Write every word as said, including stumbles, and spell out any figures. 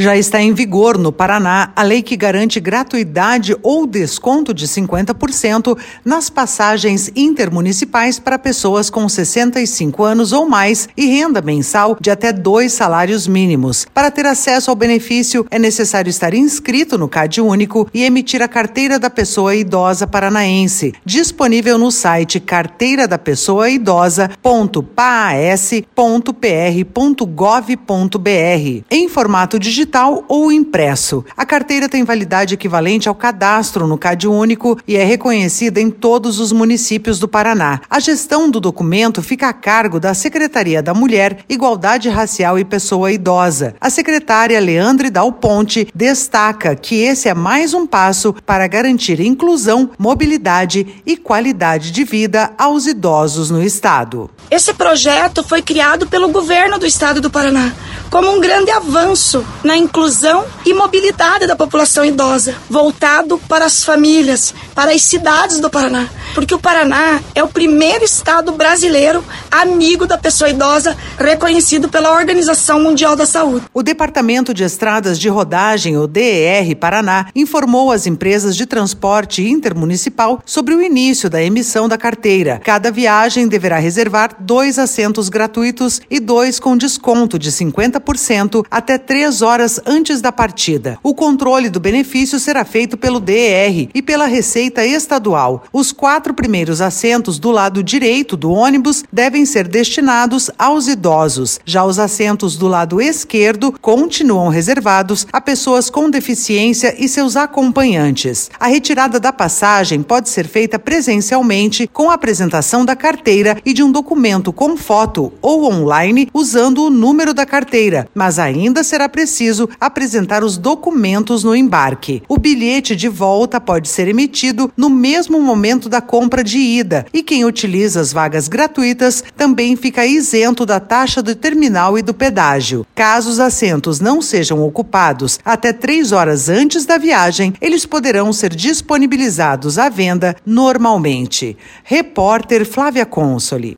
Já está em vigor no Paraná a lei que garante gratuidade ou desconto de cinquenta por cento nas passagens intermunicipais para pessoas com sessenta e cinco anos ou mais e renda mensal de até dois salários mínimos. Para ter acesso ao benefício, é necessário estar inscrito no CadÚnico e emitir a Carteira da Pessoa Idosa Paranaense, disponível no site carteira da pessoa idosa ponto paas ponto p r ponto gov ponto b r, em formato digital ou impresso. A carteira tem validade equivalente ao cadastro no CadÚnico e é reconhecida em todos os municípios do Paraná. A gestão do documento fica a cargo da Secretaria da Mulher, Igualdade Racial e Pessoa Idosa. A secretária Leandre Dal Ponte destaca que esse é mais um passo para garantir inclusão, mobilidade e qualidade de vida aos idosos no estado. Esse projeto foi criado pelo governo do estado do Paraná como um grande avanço na inclusão e mobilidade da população idosa, voltado para as famílias, para as cidades do Paraná, porque o Paraná é o primeiro estado brasileiro amigo da pessoa idosa, reconhecido pela Organização Mundial da Saúde. O Departamento de Estradas de Rodagem, o D E R Paraná, informou às empresas de transporte intermunicipal sobre o início da emissão da carteira. Cada viagem deverá reservar dois assentos gratuitos e dois com desconto de cinquenta por cento até três horas antes da partida. O controle do benefício será feito pelo D E R e pela Receita Estadual. Os quatro primeiros assentos do lado direito do ônibus devem ser destinados aos idosos. Já os assentos do lado esquerdo continuam reservados a pessoas com deficiência e seus acompanhantes. A retirada da passagem pode ser feita presencialmente com a apresentação da carteira e de um documento com foto ou online usando o número da carteira, mas ainda será preciso apresentar os documentos no embarque. O bilhete de volta pode ser emitido no mesmo momento da compra de ida e quem utiliza as vagas gratuitas também fica isento da taxa do terminal e do pedágio. Caso os assentos não sejam ocupados até três horas antes da viagem, eles poderão ser disponibilizados à venda normalmente. Repórter Flávia Consoli.